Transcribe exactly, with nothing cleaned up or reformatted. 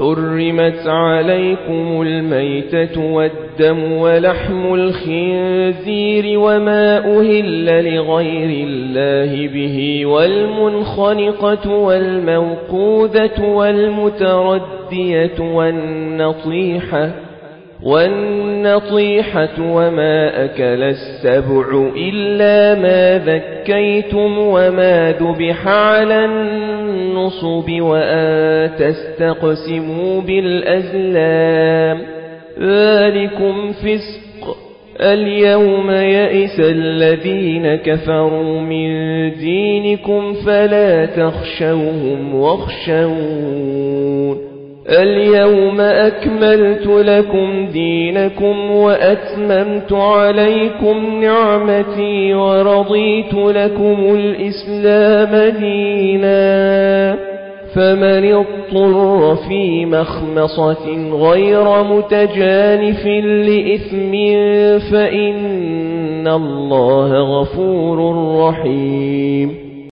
حرمت عليكم الميتة والدم ولحم الخنزير وما أهل لغير الله به والمنخنقة والموقوذة والمتردية والنطيحة والنطيحة وما أكل السبع إلا ما ذكيتم وما ذبح على النصب وأن تستقسموا بالأزلام ذلكم فسق. اليوم يئس الذين كفروا من دينكم فلا تخشوهم واخشون. اليوم أكملت لكم دينكم وأتممت عليكم نعمتي ورضيت لكم الإسلام دينا. فمن اضطر في مخمصة غير متجانف لإثم فإن الله غفور رحيم.